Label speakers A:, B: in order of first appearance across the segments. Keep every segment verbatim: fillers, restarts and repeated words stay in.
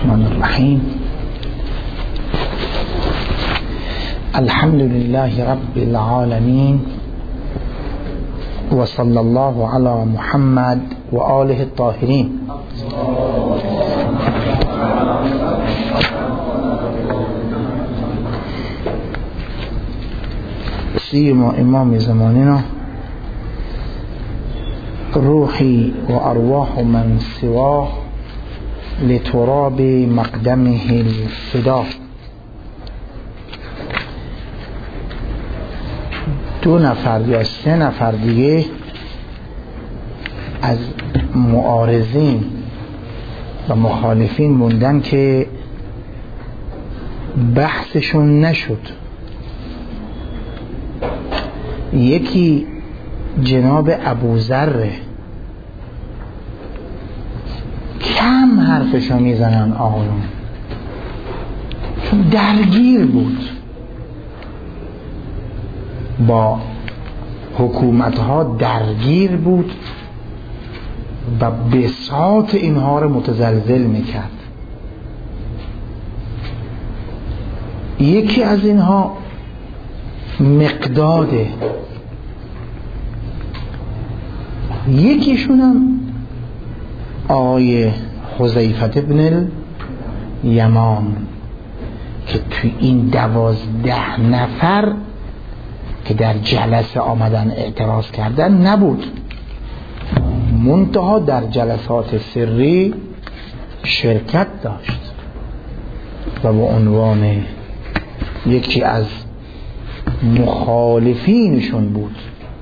A: الرحمن الرحیم. الحمد لله رب العالمین و صلی الله علی محمد و آله الطاهرین. سیم و امام زماننا روحی و ارواح من سواه لتراب مقدمه الفدا. دو نفر یا سه نفر دیگه از معارضین و مخالفین موندن که بحثشون نشد. یکی جناب ابوذر، کم حرفشو میزنن آقایون، چون درگیر بود با حکومتها، درگیر بود و بساط اینها رو متزلزل میکرد. یکی از اینها مقداده، یکیشونم آقای حذیفه ابن الیمان که توی این دوازده نفر که در جلسه آمدن اعتراض کردن نبود، منتها در جلسات سری شرکت داشت و به عنوان یکی از مخالفینشون بود.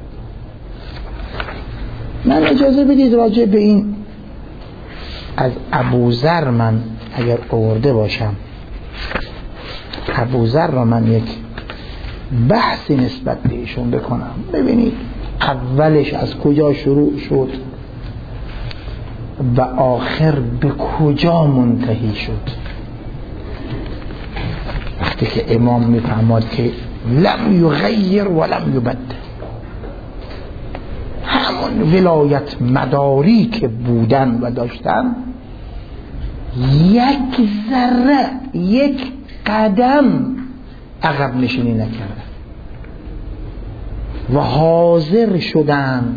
A: من اجازه بدید راجع به این از ابوذر من اگر آورده باشم، ابوذر را من یک بحثی نسبت به ایشون بکنم. ببینید اولش از کجا شروع شد و آخر به کجا منتهی شد. وقتی که امام میفهمد که لم یغیر و لم یبدل، همون ولایت مداری که بودن و داشتن یک ذره، یک قدم عقب نشینی نکردن و حاضر شدن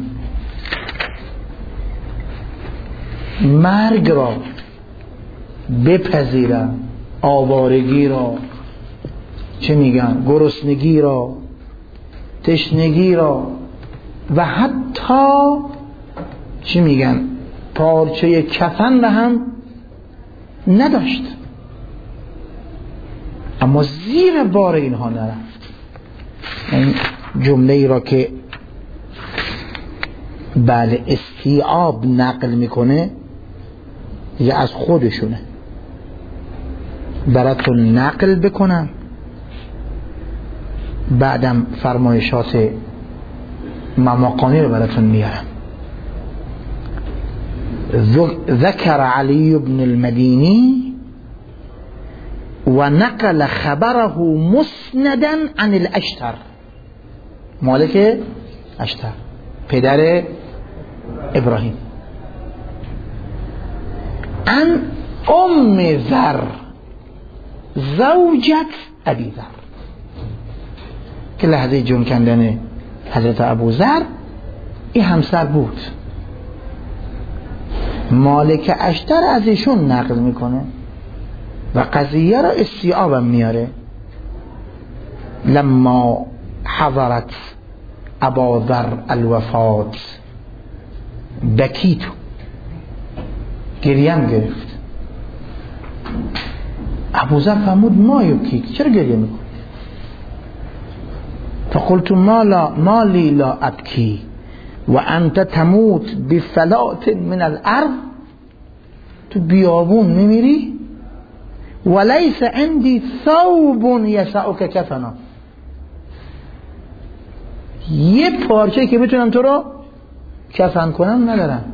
A: مرگ را بپذیرن، آوارگی را، چه میگن، گرسنگی را، تشنگی را و حتی چه میگن پارچه کفن را هم نداشت، اما زیر بار اینها نرفت. این جمله ای را که بله استیعاب نقل میکنه یا از خودشونه، براتون نقل بکنم، بعدم فرمایشات مماقانی رو براتون میارم. ذکر علی بن المدینی و نقل خبره مسندا عن الاشتر، مالک اشتر پدر ابراهیم، عن ام ذر زوجت ابی ذر، که لحظه جون کندن حضرت ابوذر این همسر بود. مالک اشتر از ایشون نقل میکنه و قضیه را استیعابم میاره. لما حضرت ابوذر الوفات بکیتو، گریم گرفت. ابوذر فرمود ما یبکیک، چرا گریه میکنی؟ فقلت ما لا ما لی لا ابکی و انت تموت بفلات من الارض، تو بیابون میمیری ولیس عندی ثوب یسعک کفنا، یه پارچه که بتونم تو رو کفن کنم ندارم.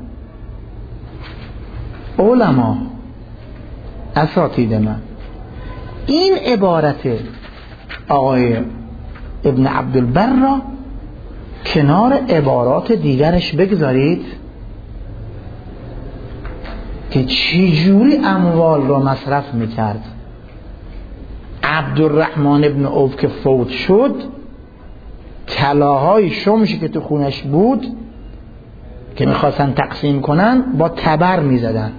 A: علما اساتید من این عبارت آقای ابن عبدالبر را کنار عبارات دیگرش بگذارید. که چجوری اموال را مصرف میکرد. عبدالرحمن ابن عوف که فوت شد، طلاهای شمشی که تو خونش بود که میخواستن تقسیم کنن با تبر میزدن،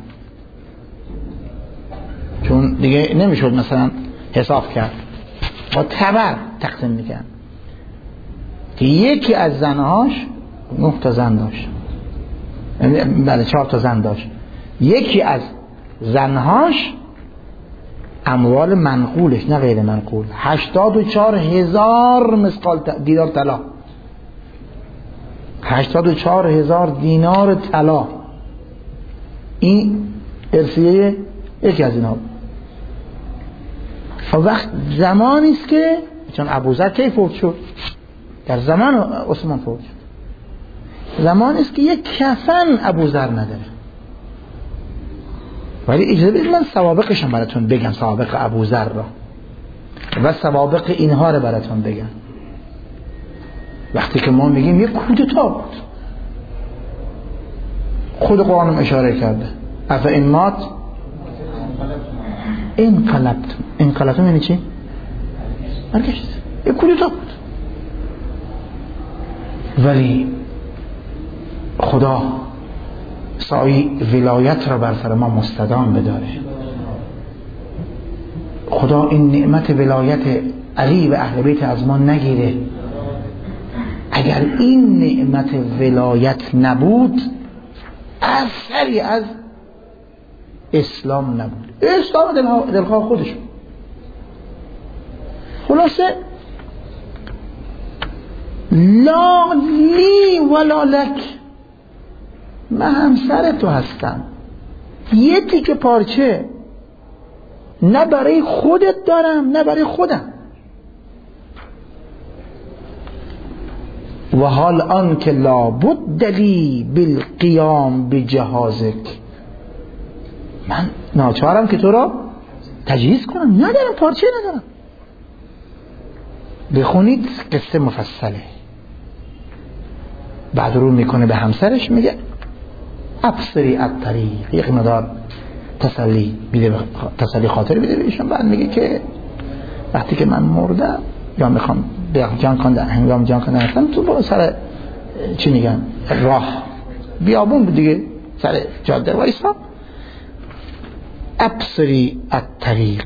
A: چون دیگه نمیشد مثلا حساب کرد، با تبر تقسیم میکرد. که یکی از زنهاش نه تا زن داشت، بله چهار تا زن داشت، یکی از زنهاش اموال منقولش نه غیر منقول هشتاد و چهار هزار مثقال دینار طلا، هشتاد و چهار هزار دینار طلا، این ارثیه یکی از اینا. وقت زمانی است که چون ابوذر کی فوت شد؟ در زمان عثمان فوت شد. زمانی است که یک کفن ابوذر نداره. ولی اجازه بدید من سوابقشم براتون بگم، سوابق ابوذر را و سوابق اینها رو براتون بگم. وقتی که ما میگیم یک کودتا بود، خود قرآن اشاره کرده اف این مات انقلبتم. انقلبتم یعنی چی؟ برگشت. یک کودتا بود، ولی خدا سایه ولایت را بر سر ما مستدام بداره. خدا این نعمت ولایت علی و اهل بیت از ما نگیره. اگر این نعمت ولایت نبود، اثری از اسلام نبود. اسلام دلخواه خودشون. خلاصه لا لی ولا لک، من همسر تو هستم، یه تیکه پارچه نه برای خودت دارم نه برای خودم. و حال آن که لابد لی بالقیام بجهازک، من ناچارم که تو را تجهیز کنم، ندارم، پارچه ندارم. بخونید قصه مفصله. بعد رو میکنه به همسرش میگه ابصری الطریق، یک مدار تسلی میده، تسلی خاطر میده بهشون. بعد میگه که وقتی که من مردم یا میخوام جان کندن، هنگام جان کندن هستم، تو برو سر چی میگن راه بیابون بود دیگه، سر جاده وایسا، ابصری الطریق.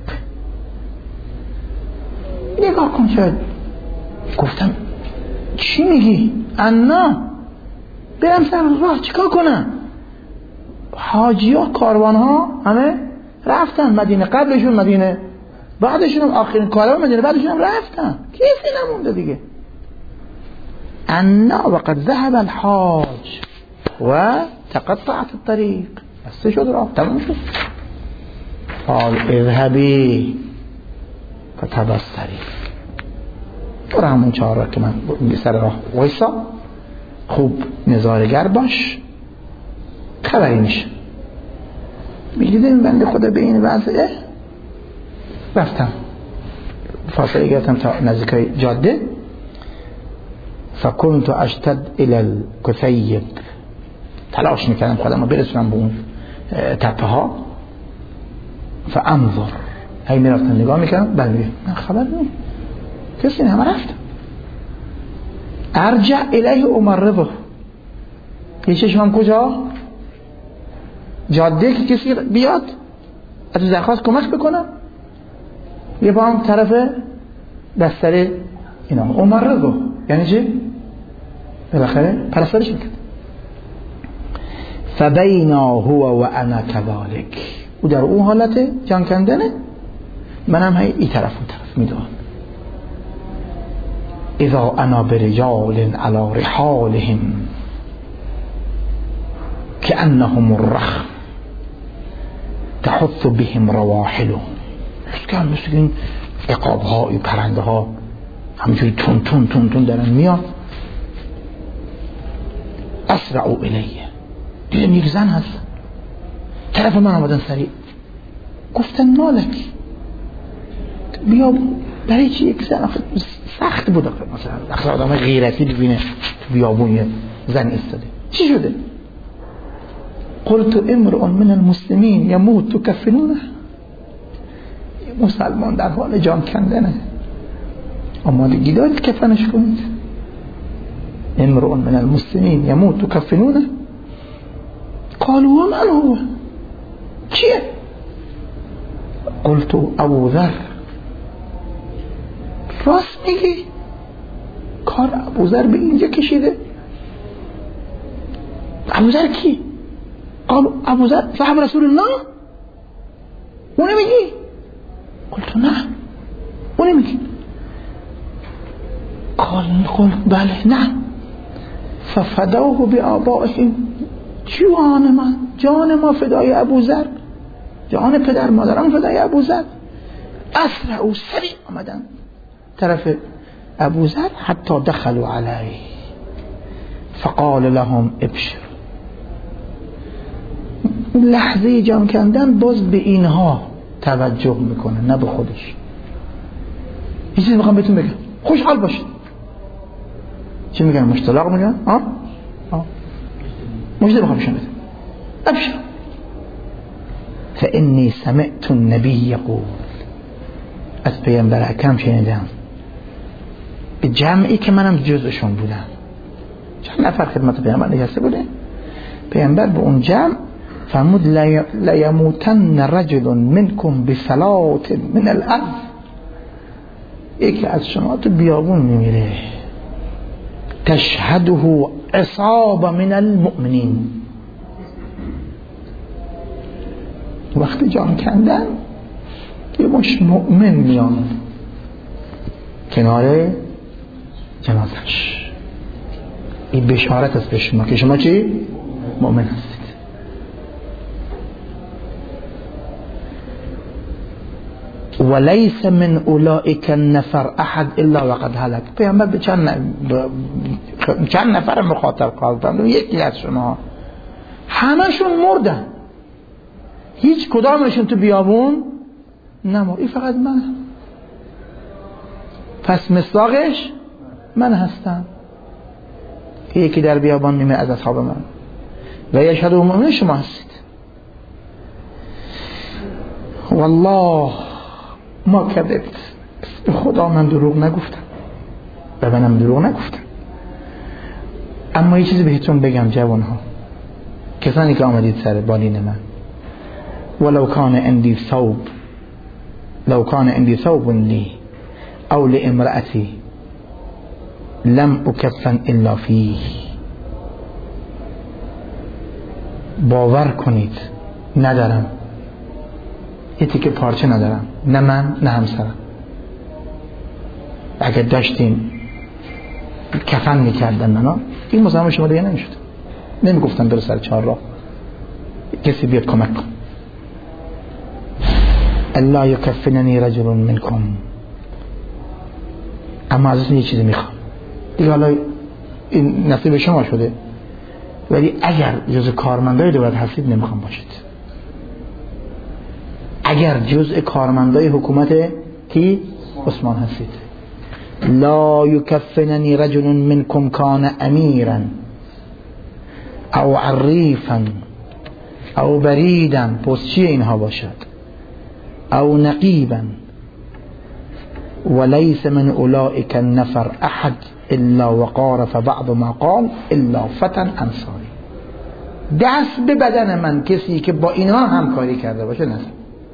A: نگاه کن. شاید گفتم چی میگی؟ انا برم سر راه چیکار کنم؟ حاجی ها کاروان ها همه رفتن مدینه، قبلشون مدینه، بعدشون هم آخرین کاروان مدینه، بعدشون هم رفتن، کسی نمونده دیگه. انا وقد ذهب الحاج و تقطعت الطریق، بسته شد راه، تمام شد. قال اذهبی فتبصری، برو همون چهار راه که من سر راه وایسا، خوب نظارگر باش، خبری میشه. میگیده این بنده خدا به این وضعه. رفتم فاصله گرفتم تا نزدیکای جاده. فکنت اشتد الى الکثیب، تلاش میکردم خودم رو برسونم به اون تپه ها. فانظر، هی میرفتم نگاه میکردم، بعد میگم من خبر نیم کسی نه، همه رفتم. ارجع الیه امرضه، یه چشمم کجا؟ جاده که کسی بیاد از درخواست کمک بکنم، یه با هم طرف بستر اینا. امرضه یعنی چی؟ بالاخره پرستارش میکرد. فبینا هو و انا كذلك، او در اون حالت جان کندنه، منم هی این طرف اون طرف میدونم. اذا انا برجال على رحالهم كأنهم الرخم تحث بهم رواحلهم، مثل مثل این عقاب ها، این پرنده ها همینجوری تون تون تون تون دارن میاد. اسرعوا الیه، دیدم یک زن هست طرف من آمدن سریع، گفتن مالک، بیا برای چی یک زن؟ سخت بود مثلا اخلا آدم غیرتی ببینه تو بیابون یه زن ایستاده، چی شده؟ قلت امرؤ من المسلمین یموت تکفنونه، مسلمان در حال جان کندنه، آمادگی دارید کفنش کنید؟ امرؤ من المسلمین یموت تکفنونه. قالوا ومن هو، کیه؟ قلت ابو ذر. راست میگی؟ کار ابو ذر به اینجا کشیده؟ ابو ذر کی؟ قالوا ابو ذر صاحب رسول الله. اون میگی؟ قلت نه، اون میگی؟ قال قلت بله نه. ففدوه بآبائهم، جان من، جان ما فدای ابو ذر، جان پدر مادرم فدای ابو ذر. اسرع و سریع آمدن طرف ابو ذر حتی دخلوا علیه فقال لهم ابشر. لحظه جان کندن باز به اینها توجه میکنه نه به خودش. یه چیزی میخوام بهتون بگم، خوشحال باشید. چی میگن؟ مشتلاق میگن؟ ها؟ ها؟ مجده بخوام بشن بده ابشر. فإني سمعت النبي یقول، از پیامبر اکرم شنیدم، به جمعی که منم جزشون بودم، چند نفر خدمت پیامبر نشسته بوده، پیامبر به اون جمع فرمود لیموتن رجل منکم بفلات من الارض، یکی از شما تو بیابون میمیره، تشهده عصابه من المؤمنین. وقتی جان کندن یه مش مؤمن میان کنار جنازش، این بشارت است به شما که شما چی؟ مؤمن هستید. وليس من اولئک النفر احد الا وقد هلك. پیامبر به چند چند نفر مخاطب کردن؟ یکی از شما، همشون مردن، هیچ کدامشون تو بیابون نمرد، این فقط من. پس مصداقش من هستم. یکی در بیابان میمه از اصحاب من و یشهد المؤمنین شما هستید. والله ما کذبت، به خدا من دروغ نگفتم، به منم دروغ نگفتم. اما یه چیزی بهتون بگم جوانها، کسانی که آمدید سر بالین من، ولو کان عندي ثوب، لو کان عندي ثوب لی او لامرأتی لم اکفن الا فیه. باور کنید ندارم، یه تیکه پارچه ندارم، نه من نه همسرم. اگر داشتیم کفن میکردن منو، این مزاحم شما دیگه نمیشد، نمیگفتن برو سر چهار راه کسی بیاد کمک کن. الا یکفننی رجل منکم. اما ازتون یه چیزی میخوام دیگه، حالا این نصیب شما شده، ولی اگر جزء کارمندای دولت هستید نمیخوام باشید. اگر جزء کارمندای حکومت کی؟ عثمان هستید، لا یکفننی رجل منکم کان امیرا او عریفا او بریدا، پستچی اینها باشد، او نقیبا، وليس من اولئک النفر احد الا وقارف بعض ما قال الا فتى انصاری. دست به بدن من کسی که با اینها همکاری کرده باشه نه.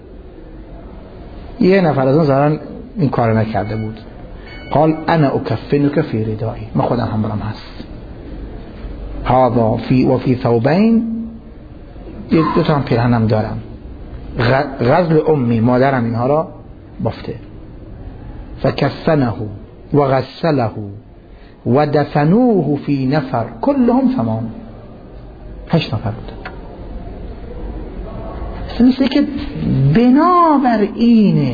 A: یه نفر از اون ظاهرا این کار نکرده بود. قال انا اکفنک فی ردایی، ما خودم هم برام هست. هذا فی و فی ثوبین، یک دو تا هم پیرهنم دارم، غزل امی، مادرم اینها را بافته. فکفنه و غسله و دفنوه فی نفر کلهم ثمان، هشت نفر بود. مثل که بنابر اینه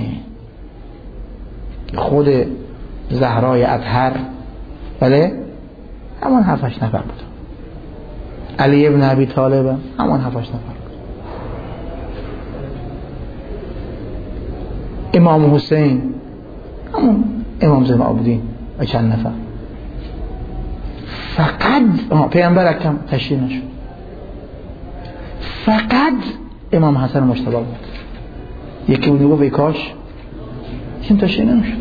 A: خود زهرای اطهر، بله همان هفت هشت نفر بود. علی ابن ابی طالب همان هفت هشت نفر بود. امام حسین همون امام زین العابدین و چند نفر. فقط پیامبر اکرم تشریح نشد، فقط امام حسن مجتبی بود. یکی بود میگفت ای کاش این تا شی نمیشد،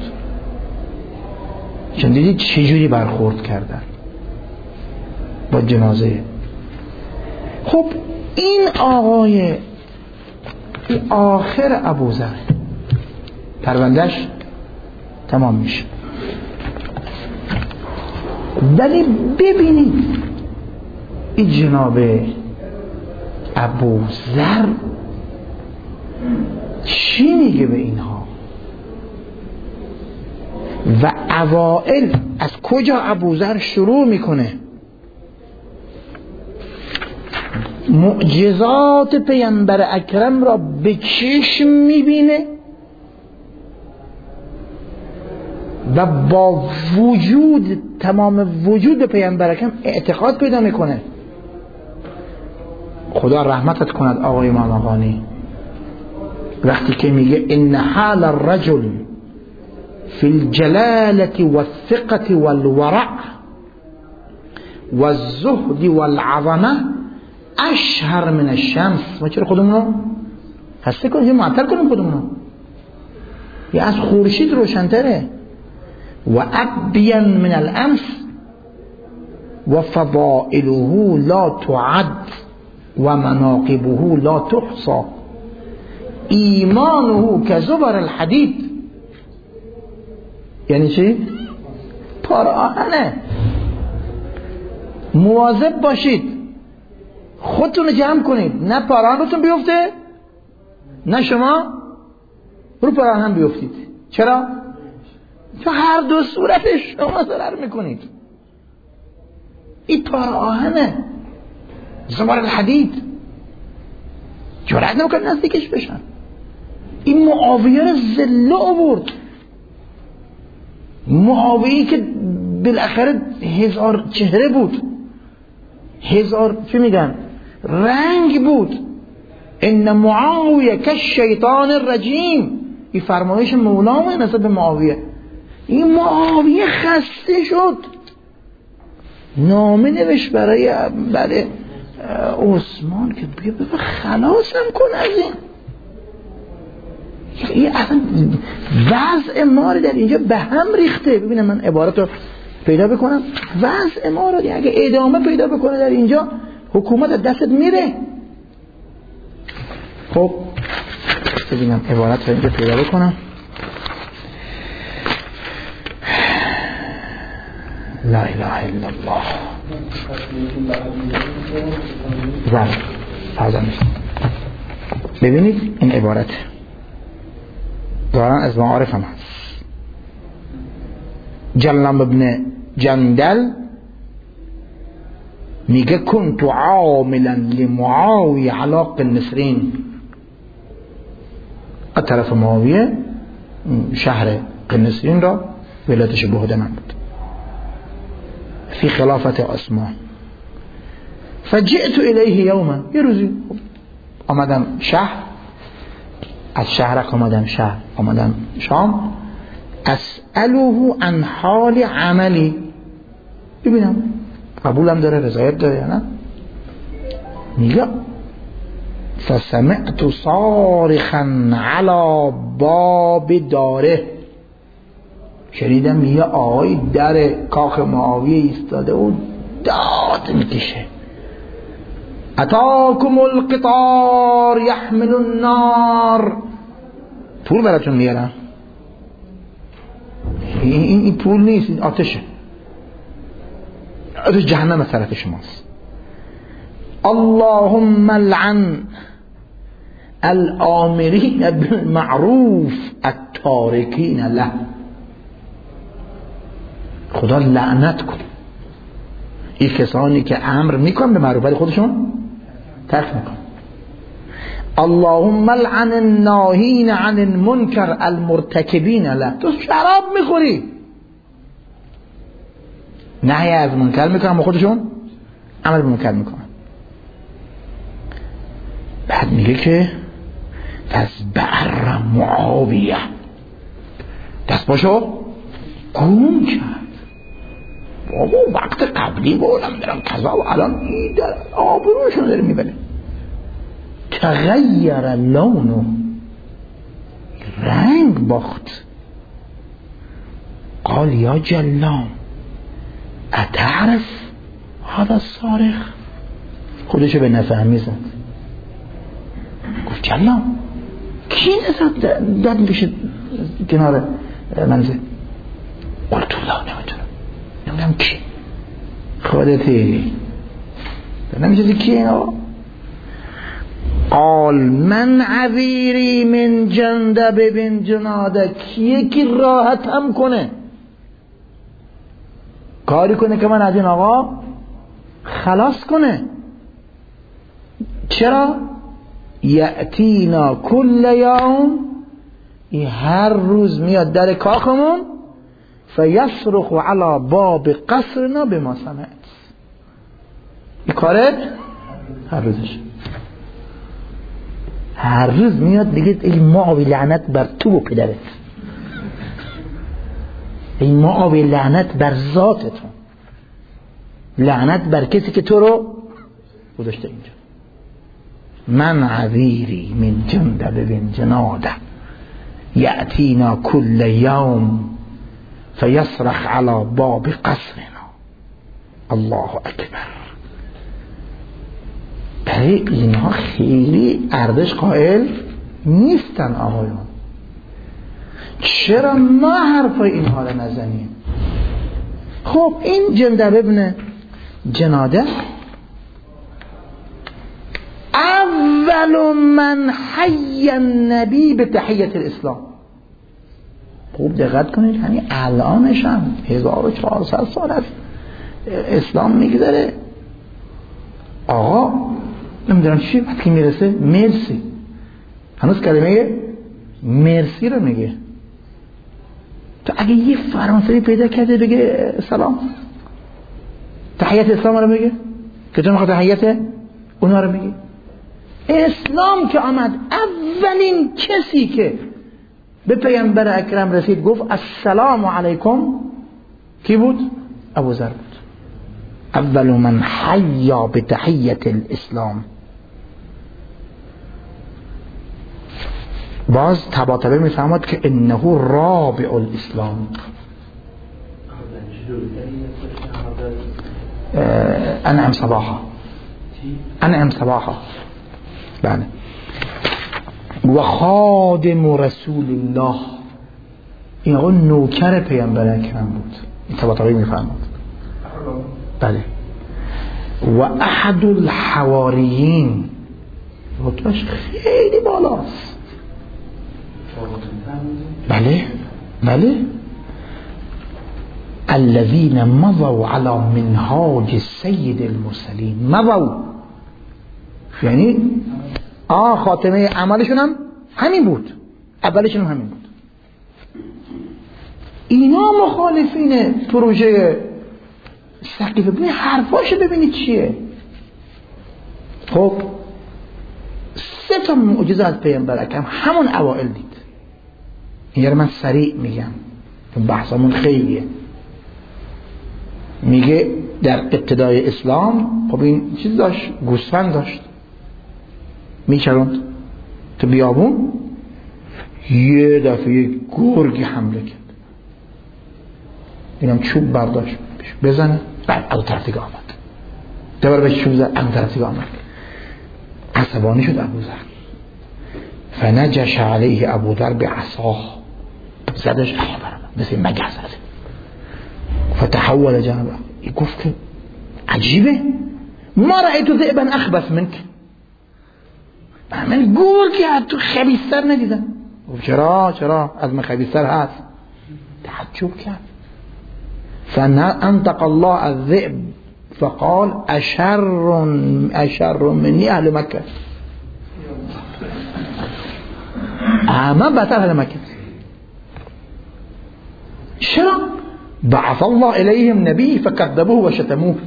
A: چون دیدید چجوری برخورد کردن با جنازه. خب این آقای آخر ابوذر پروندهش تمام میشه، ولی ببینید این جناب ابوذر چی میگه به اینها و اوائل از کجا ابوذر شروع میکنه؟ معجزات پیامبر اکرم را به چشم میبینه و با وجود تمام وجود به پیامبر اکرم اعتقاد پیدا میکنه. خدا رحمتت کند آقای مامقانی وقتی که میگه ان حال الرجل فی الجلالة والثقة والورع والزهد والعظمه اشهر من الشمس. ما چرا خودمونو هسته کنیم معطل کنیم خودمونو؟ یه از خورشید روشن‌تره. و ابین من الامس و فضائله لا تعد و مناقبه لا تحصى ایمانه کزبر الحدید. یعنی چی؟ پار آهنه. مواظب باشید خودتون جمع کنید، نه پاران روتون بیفته نه شما رو پاران هم بیفتید. چرا؟ تو هر دو صورتش شما ضرر میکنید. این پار آهنه زبر الحدید، جرأت نمیکنه نزدیکش بشن. این معاویه رو ذله آورد، معاویه که بالاخره هزار چهره بود، هزار چی میگن رنگ بود. ان معاویه که شیطان الرجیم، این فرمایش مولامه نسبت به معاویه. این معاویه خسته شد، نامه نوشت برای برای عثمان که بیا بیا خلاصم کن از این. این اصلا وضع ما رو در اینجا به هم ریخته. ببینم من عبارت رو پیدا بکنم. وضع ما رو اگه ادامه پیدا بکنه در اینجا حکومت دستت میره. خب ببینم عبارت رو اینجا پیدا بکنم. لا اله الا الله. زن فرزن ببینید این عبارت دارن از معارف هم هست. جلم ابن جندل میگه کنت عاملا لمعاویه علاق النسرین. از طرف معاویه شهر قنسرین را ولایتش به عهد من بود فی خلافت عثمان. فجئت الیه یوما، یه روزی آمدم شهر، از شهرک آمدم شهر آمدم شام، اسأله عن حال عملی، ببینم قبولم داره رضایت داره یا نه. میگه فسمعت صارخا علی باب داره، شنیدم یه آقای در کاخ معاویه ایستاده و داد میکشه اتاکم القطار یحمل النار، پول براتون میارم. این, این, این پول نیست، این آتشه، آتش جهنم از طرف شماست. اللهم لعن الآمرین بالمعروف التارکین له، خدا لعنت کن این کسانی که امر میکنن به معروف ولی خودشون ترک میکنن. اللهم لعن الناهین عن المنکر المرتکبین له، تو شراب میخوری نهی از منکر میکنن و خودشون عمل به منکر میکنن. بعد میگه که فزبر معاویه، دست باشو گم کرد. بابا وقت قبلی بولم دارم کذا و الان این در آبروشون داره میبره. تغیر لونه، رنگ باخت. قال یا جلام اتعرف هذا الصارخ؟ خودشو به نفهمی زد. گفت جلام کی نزد داد میشه کنار منزل؟ قلت لا نمیتونم، نمیدونم کی. خودتی نمیشه کی اینا؟ قال من عذیری من جندب بن جناده، کیه کی راحت هم کنه کاری کنه که من از این آقا خلاص کنه. چرا؟ یأتینا کل یوم، این هر روز میاد در کاخمون، فیصرخ علی باب قصرنا بما سمعت. این کاره هر روزش، هر روز میاد دیگه ای معاوی لعنت بر تو و پدرت، ای معاوی لعنت بر ذاتتون، لعنت بر کسی که تو رو گذاشته اینجا. من عذیری من جندب بن جناده یأتینا کل یوم فیصرخ علی باب قصرنا. الله اکبر. برای اینها خیلی ارزش قائل نیستن آقایون. چرا ما حرفای اینها رو نزنیم؟ خب این جندب ابن جناده اول من حی النبی به تحیت الاسلام. خوب دقت کنید، یعنی الانش هم هزار و چهارصد سال از اسلام میگذره. آقا نمیدونم چی وقتی میرسه مرسی، هنوز کلمه مرسی رو میگه. تو اگه یه فرانسوی پیدا کرده بگه سلام، تحیت اسلام رو میگه که تو میخواد تحیت اونا رو میگه. اسلام که آمد اولین کسی که به پیامبر اکرم رسید گفت السلام علیکم کی بود؟ ابوذر بود. اول من حیا به تحیت الاسلام. باز طباطبایی میفهمد که انه رابع الاسلام. انعم صباحا، انعم صباحا. بله. و خادم رسول الله، این آقا نوکر پیامبر اکرم بود. این طباطبایی میفهمد. بله. و احد الحواریین، رتبهش خیلی بالاست. بله بله. الذين مضوا على منهاج سید المرسلین. مضوا یعنی آه خاتمه عملشون هم همین بود، اولشون هم همین بود. اینا مخالفین پروژه سقیفه. ببین حرفاشو ببینید چیه. خب سه تا معجزه از پیامبر اکرم همون اوائل دید. این رو من سریع میگم، بحثمون خیلیه. میگه در ابتدای اسلام خب این چیز داشت، گوسفند داشت، میچروند تو بیابون، یه دفعه گرگی حمله کرد، اینم چوب برداشت بزنه، بعد از طرف دیگه آمد، دوباره بهش چوب زد، از طرف دیگه آمد. عصبانی شد ابوذر، فنجش علیه ابوذر بعصاه، زدش علیه برام مثل مگس زد. فتحول جانبه، گفت که عجیبه، ما رأیت ذئبا اخبث منک، من گرگی تو خبیث‌تر ندیدم. گفت چرا چرا از من خبیث‌تر هست؟ تعجب کرد. فانطق الله الذئب فقال اشر اشر مني اهل مکه. اما بطر اهل مکه. چرا؟ بعث الله الیهم نبی فکذبوه و شتموه.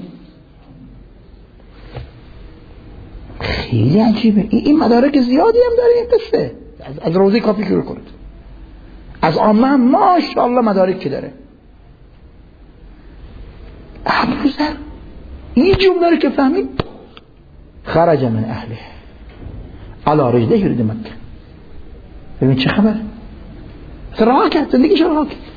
A: خیلی عجیبه. این مدارک زیادی هم داره این قصه. از روزی کافی شروع کنید. از عامه ماشاءالله مدارک که داره. ابوذر این جمله رو که فهمید، خرج من اهله، علی رجله یرید مکه. ببین چه خبره، راه کرد، زندگیش راه کرد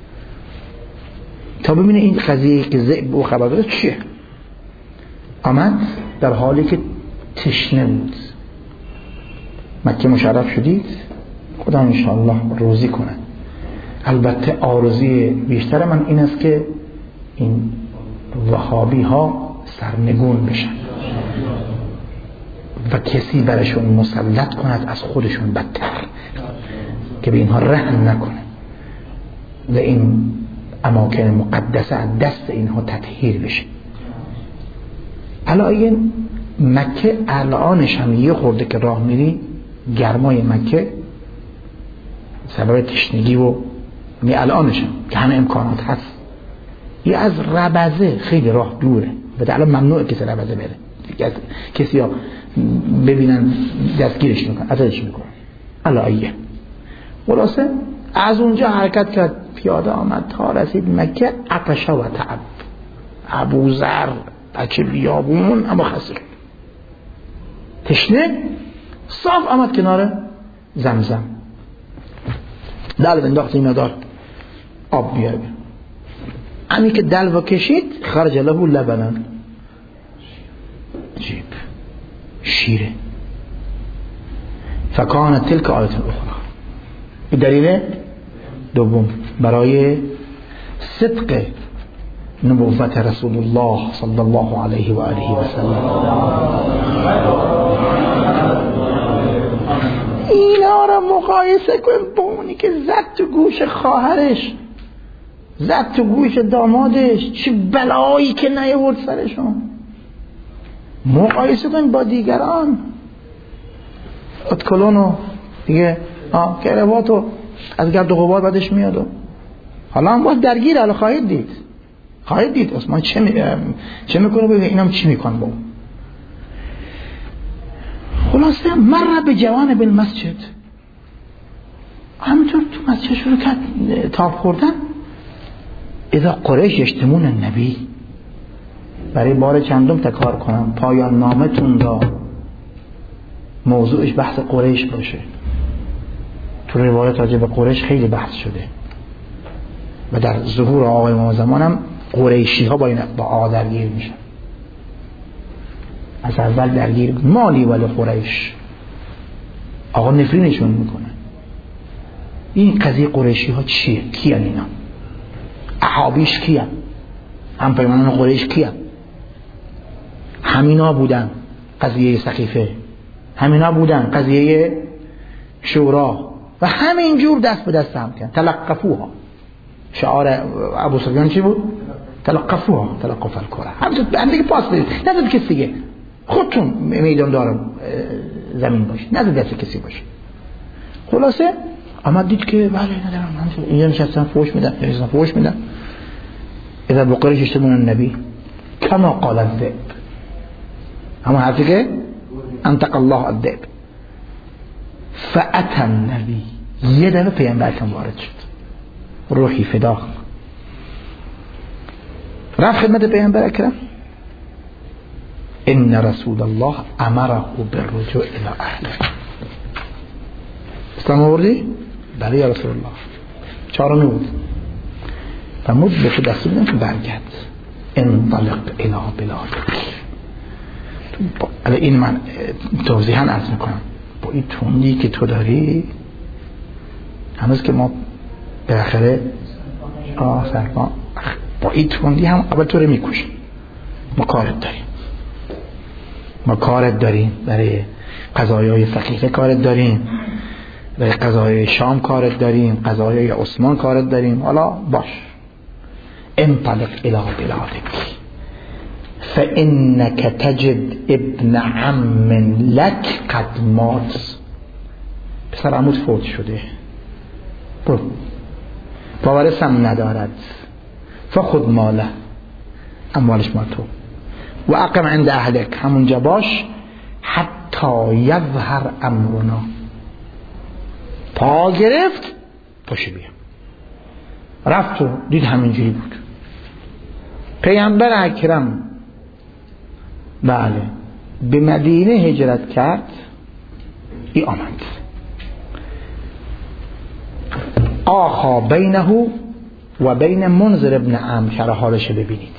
A: تا ببینه این قضیه که ذئب و خبر داره چیه. آمد در حالی که تشنه بود. مکه مشرف شدید، خدا انشاءالله روزی کنه. البته آرزوی بیشتر من این است که این وهابی ها سرنگون بشن و کسی برشون مسلط کند از خودشون بدتر، که به اینها رحم نکنه و این اماکن مقدسه از دست اینها تطهیر بشه. الان مکه الانش هم یه خورده که راه میری، گرمای مکه سبب تشنگی و می الانش هم که همه امکانات هست. یه از ربزه خیلی راه دوره و الان ممنوعه کسی ربزه بره، کسی ها ببینن دستگیرش میکنن، ازش میکنن. الایه خلاصه از اونجا حرکت کرد، پیاده آمد تا رسید مکه. عطش و تعب، ابوذر بچه بیابون اما خسته تشنه، صاف آمد کنار زمزم، دلو انداخت این مدار آب بیاره. امی که دلو کشید خرج له لبنان، جیب شیره. فکان تلک آیت اخرى. این دلیل دوم برای صدق نبوت رسول الله صلی الله علیه و آله و سلم. اینا را مقایسه کن با اونی که زد تو گوش خواهرش، زد تو گوش دامادش، چه بلایی که نیاورد سرشون. مقایسه کن با دیگران. اتکلونو دیگه آه کرواتو از گرد و غبار بعدش میاد. حالا هم باید درگیر، حالا خواهید دید خواهید دید عثمان چه می... چه میکنه، بگه اینم چی میکن با. خلاصه مر به جوان بالمسجد، همینطور تو مسجد شروع کرد تاب خوردن. اذا قریش یشتمون النبی، برای بار چندم تکرار کنم، پایان نامتون را موضوعش بحث قریش باشه. تو روایت راجع به قریش خیلی بحث شده و در ظهور آقای امام زمان هم قریشی ها با این با آقا درگیر میشن. از اول درگیر مالی ولی قریش، آقا نفرینشون میکنه. این قضیه قریشی ها چیه؟ کیان اینا؟ احابیش کیان؟ هم پیمانان قریش کیان؟ همینا بودن قضیه سقیفه، همینا بودن قضیه شورا و همین جور دست به دست هم کن. تلقفوها، شعار ابو سفیان چی بود؟ تلقفوها تلقف الکره. هم دیگه پاس بدید، نذارید کسی دیگه، خودتون میدان دارم زمین باشه، نذارید دست کسی باشه. خلاصه آمد دید که بله ندارم، اینجا نشستن فوش میدن، نشستن فوش میدن. اذا بقریش یشتمون النبی کما قال الذئب، همون حرفی که انطق الله الذئب. فأتى النبی، یه دفعه پیامبر اکرم وارد شد، روحی فدا، رفت خدمت پیامبر اکرم. ان رسول الله امره بالرجوع الى اهله. اسلام آوردی؟ بله یا رسول الله. چهارمی بود. فرمود به تو دستور میدم که برگرد، انطلق الى بلادک. الان این من توضیحاً عرض میکنم، با این تندی که تو داری هنوز که ما بالاخره آه سرما، با این تندی هم اول تو رو میکشیم. ما کارت داریم، ما کارت داریم برای قضایای فقیه، کارت داریم برای قضایای شام، کارت داریم قضایای عثمان، کارت داریم. حالا باش، انطلق الی بلادک فانک تجد ابن عم لک قد مات. پسر عموت فوت شده، برو، باورس هم ندارد. فخذ ماله، اموالش مال تو. و اقم عند اهلک، همونجا باش حتی یظهر امرنا. پا گرفت پاشه بیا. رفت و دید همینجوری بود. پیامبر اکرم بله به مدینه هجرت کرد ای آمد. آخا بینه و بین منذر ابن عمرو که حالش ببینید.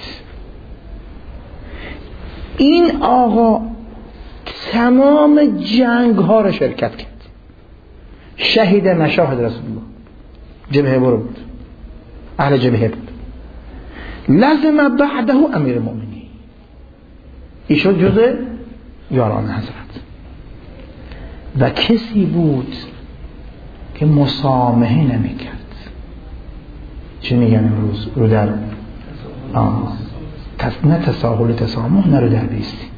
A: این آقا تمام جنگ ها رو شرکت کرد، شهید مشاهد رسول الله، جبهه برو بود، اهل جبهه بود. لازم بعده امیر المؤمنین، ایشون جزء یاران حضرت و کسی بود که مسامحه نمی کرد. چی میگن امروز؟ رو در آه. نه تساهل تسامح، نه رو در بیستی.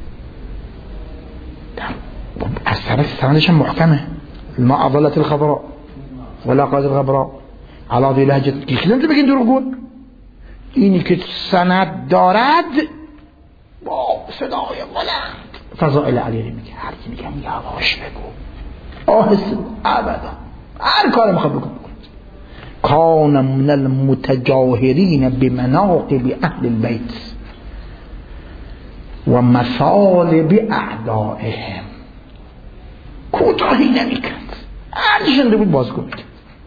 A: از طرف سندش محکمه، ما اضلت الخضراء ولا قاد الغبراء على ذي لهجه. کی نمیشه بگین دروغگو؟ اینی که سند دارد با صدای بلند فضائل علی میگه، هر کی میگم یواش بگو، آهسته، ابدا هر کاری میخواد بکن. کان من المتجاهرین بمناقب اهل البیت و مصالب اعدائهم. کوتاهی نمیکرد، هر چیزی بود بازگو میکرد.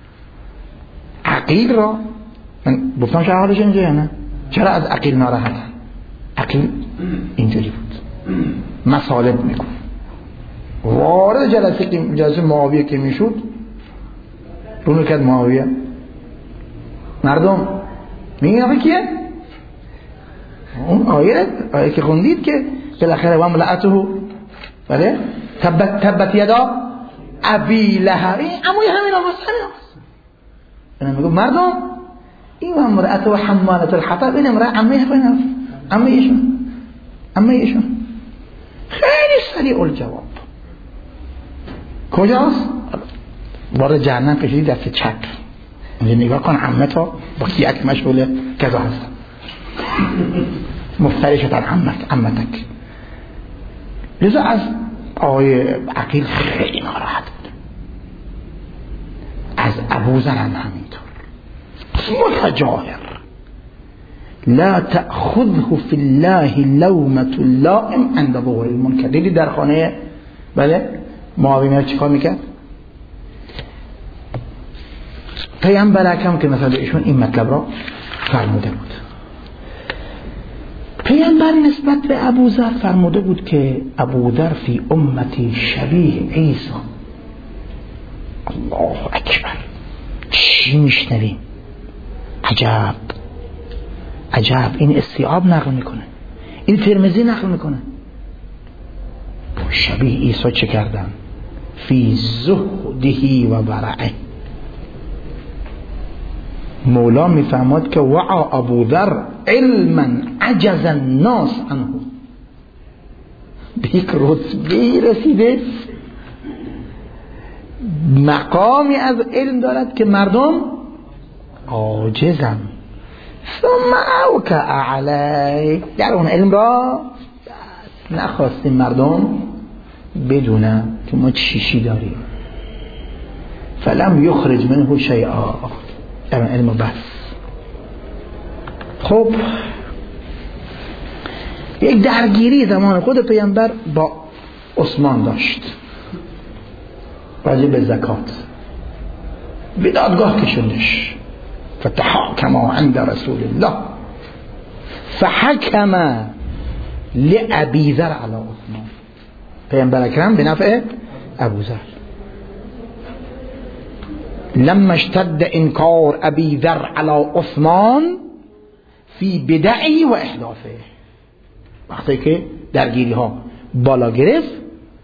A: عقیل را من گفتم چرا حالش اینجا یا نه؟ چرا از عقیل ناراحتن؟ عقیل اینجوری بود، مصالب میکن. وارد جلسه جلسه معاویه که میشد رو میکرد معاویه، مردم میگن آقا کیه؟ اون آیه آیه که خوندید که بالاخره و امرأته بله تبت تبت یدا ابی لهب، اما همین آواز همین آواز. انا میگم مردم این و امرأته و حمالة الحطب، این امرأه عمه فینا عمه ایشون عمه ایشون. خیلی سریع الجواب. کجاست؟ وارد جهنم کشیدی دست چپ. اینجا نگاه کن عمه تا با کیک مشغوله کذا هست، مفتری شدن عمت عمتک. لذا از آقای عقیل خیلی ناراحت بود. از ابوذر هم همینطور متجاهر. لا تأخذه في الله لومة لائم عند ظهور المنکر. دیدی در خانه بله معاویه چیکار میکرد؟ پیامبر اکرم که مثلا ایشون این مطلب را فرموده بود. پیامبر نسبت به ابوذر فرموده بود که ابوذر فی امتی شبیه عیسی. الله اکبر. چی میشنویم؟ عجب عجب. این استیعاب نقل میکنه، این ترمذی نقل میکنه. شبیه عیسی چه کردن؟ فی زهده و ورعه. مولا میفهمد که وعا ابوذر علما عجز الناس عنه. به یک رتبه رسیده، مقامی از علم دارد که مردم عاجزن. ثم اوکع علی، در اون علم را نخواستیم مردم بدونن که ما چیشی داریم. فلم یخرج منه شیئا، در علم بس. خب یک درگیری زمان خود پیامبر با عثمان داشت راجع به زکات. به دادگاه کشوندش. فتحاکم عند رسول الله فحکم لابی ذر علی عثمان. پیامبر اکرم به نفع ابوذر. لما اشتد انکار ابی ذر علی عثمان فی بدعه و احداثه، وقتی که درگیری ها بالا گرفت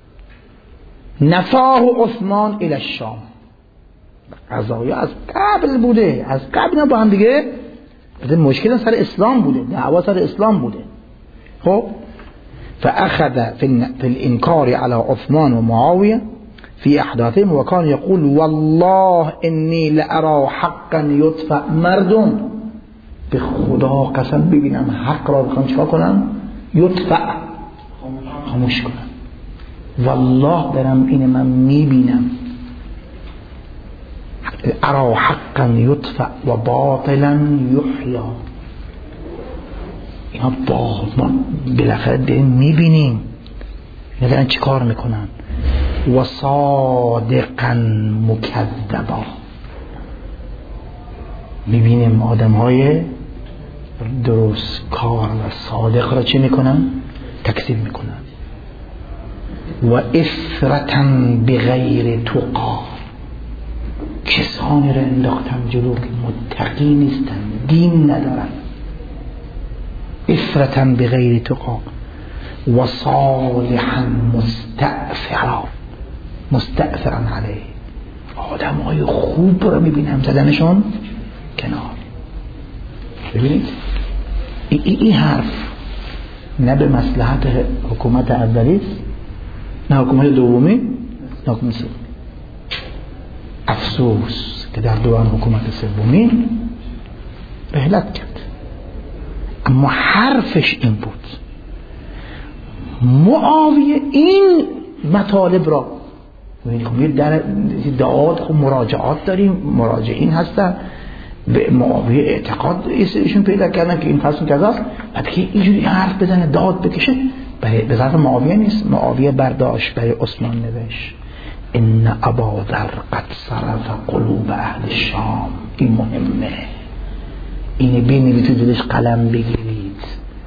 A: نفاه عثمان الی الشام. قضایا از قبل بوده، از قبل اینا با هم دیگه مشکل سر اسلام بوده، دعوا سر اسلام بوده. خب فاخذ في الانكار على عثمان ومعاويه في احداثهم وكان يقول والله اني لارى حقا يدفع. مردم به خدا قسم ببینم حق را بخوام چیکار کنم؟ یدفع، خاموش کنم. والله دارم این من میبینم. ارى حقا يدفع و باطلا یحیا. اینا با ما بالاخره داریم میبینیم اینا دارن چی کار میکنن. و صادقا مکذبا. میبینیم آدم های درست کار و صادق را چه میکنن؟ تکذیب میکنن. و اثرتا بغیر تقا، کسانی را انداختم جلو که متقی نیستن، دین ندارن. اثرتا بغیر تقا و صالحا مستأثرا مستأثرا علیه. آدم های خوب را میبینم زدنشون کنار. ببینید این ای ای حرف نه به مصلحت حکومت اولی نه حکومت دومی نه حکومت سومی. افسوس که در دوران حکومت سومی رحلت کرد، اما حرفش این بود. معاویه این مطالب را خب در دعات خب مراجعات داریم، مراجعین هستن به معاویه اعتقاد ایشون پیدا کردن که این فصل کذاست، بعد که اینجوری حرف بزنه داد بکشه برای به ظرف معاویه نیست. معاویه برداشت برای عثمان نوشت ان ابا ذر قد صرف قلوب اهل شام. این مهمه، اینه بینید تو دلش قلم بگیرید.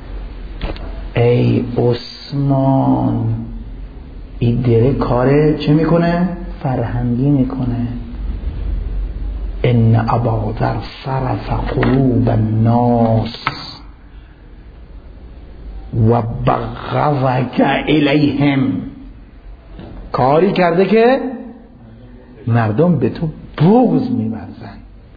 A: ای عثمان، این دره کاره چه میکنه؟ فرهنگی میکنه. ان ابا ذر صرف قلوب الناس و بغضک الیهم. کاری کرده که مردم به تو بغض می‌ورزن.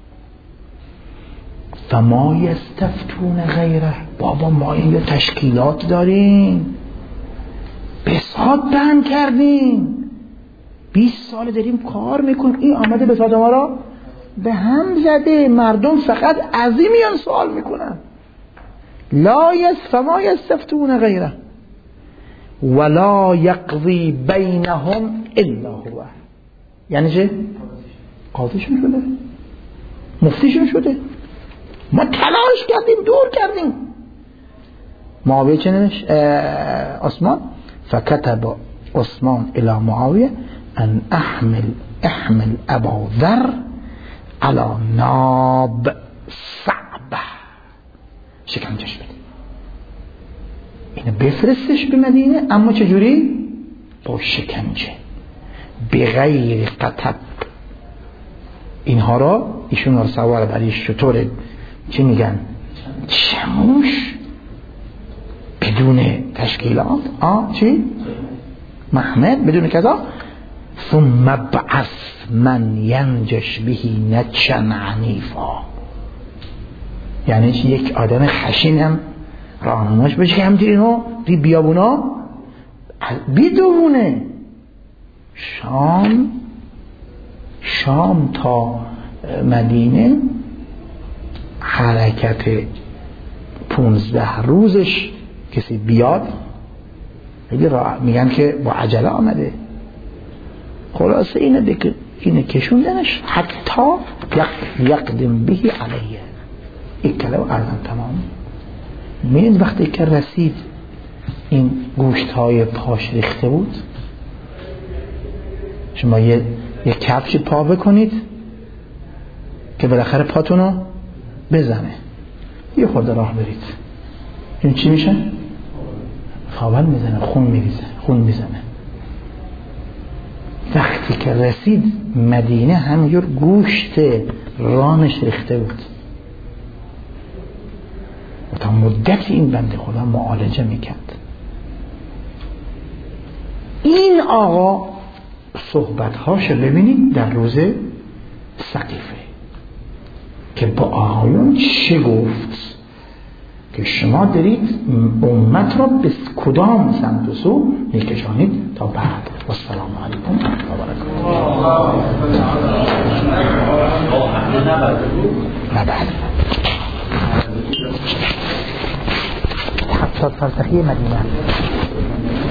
A: فما یستفتون غیره. بابا ما این تشکیلات داریم، بساط بند کردیم، بیست سال داریم کار میکنیم، این آمده بساط ما را به هم زده. مردم فقط از این میان سوال میکنن. لا یست فما یستفتون غیره ولا یقضی بینهم الا هو. یعنی چه؟ قاضیشون شده، مفتیشون شده. ما تلاش کردیم، دور کردیم. معاویه چه نوشت؟ عثمان فکتب عثمان الی معاویه ان احمل احمل ابا ذر علی ناب صعبه. شکنجش بده، اینو بفرستش به مدینه، اما چجوری؟ با شکنجه، بغیر قطب. اینها را ایشون را سوار برای شطور چی میگن؟ چموش، بدون تشکیلات. آه چی؟ محمد بدون کذا. ثم بعث من ینجش بهی نچن عنیفا. یعنی چی؟ یک آدم خشین هم راهنماش بشه که همجوری اینو دی بیابونا بیدونه. شام شام تا مدینه حرکت پونزده روزش کسی بیاد میگن که با عجله آمده. خلاصه اینه دیگه، اینه کشوندنش حتی یقدم بهی علیه. این کلمه ارزم تمام. میرین وقتی که رسید این گوشت های پاش ریخته بود، شما یه, یه کفش پا بکنید که بالاخره پاتونو بزنه، یه خورده راه برید، این چی میشه؟ خاول میزنه، خون میریزه، خون میزنه. وقتی که رسید مدینه همینجور گوشت رانش ریخته بود. و تا مدت این بنده خدا معالجه میکرد. این آقا صحبت‌هاشو ببینید در روز سقیفه که با آقایون چه گفت که شما دارید امت را به کدام سمت و سو میکشانید تا بعد. و السلام علیکم و برکاته. نه بعد هفتاد فرسخی مدینه.